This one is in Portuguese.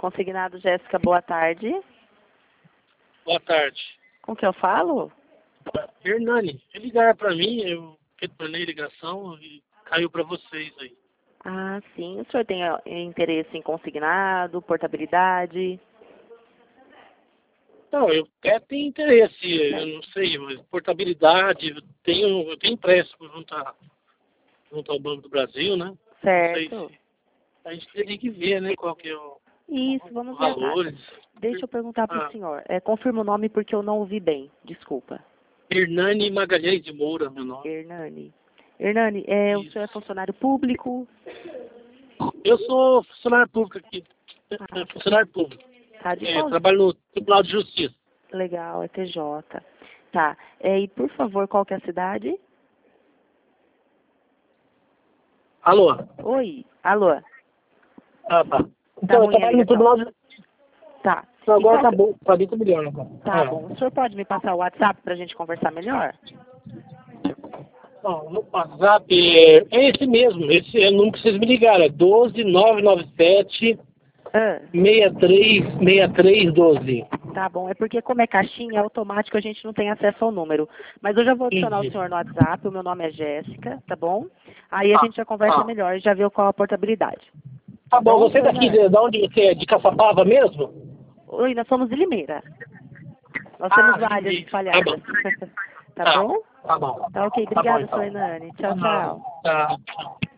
Consignado Jéssica, boa tarde. Boa tarde. Com que eu falo? Hernani, ligaram para mim, eu retornei a ligação e caiu para vocês aí. Ah, sim. O senhor tem interesse em consignado, portabilidade? Não, eu até tenho interesse, eu não sei, mas portabilidade, eu tenho empréstimo junto ao Banco do Brasil, né? Não sei Certo. se a gente teria que ver, né, qual que é o Isso, vamos os ver a taxa. valores. Deixa eu perguntar para o senhor. Confirma o nome porque eu não ouvi bem. Desculpa. Hernani Magalhães de Moura, meu nome. Hernani. Hernani, o senhor é funcionário público? Eu sou funcionário público aqui. Funcionário público. Tá, de qual? Trabalho no Tribunal de Justiça. Legal, é TJ. Tá. E por favor, qual que é a cidade? Alô? Oi, alô. Ah, tá. Tá Então, eu ruim a trabalho no ligação. Tribunal de Justiça. Tá. Então, E agora qual tá que- bom, tá bem melhor agora. Tá bom. O senhor pode me passar o WhatsApp para a gente conversar melhor? Bom, no WhatsApp é esse mesmo, esse é o número que vocês me ligaram, é 12997 Ah, 636312. tá bom. É porque como é caixinha, é automático, a gente não tem acesso ao número. Mas eu já vou adicionar o Entendi. senhor no WhatsApp, o meu nome é Jéssica, tá bom? Aí a gente já conversa melhor e já vê qual a portabilidade. Tá bom, você senhor daqui, Hernani? de onde você é? De Caçapava mesmo? Oi, nós somos de Limeira. Nós temos áreas Entendi. espalhadas. Tá bom? Tá bom. Tá ok. Tá bom, Obrigada, então. senhor Hernani. Tchau, tchau. Tá.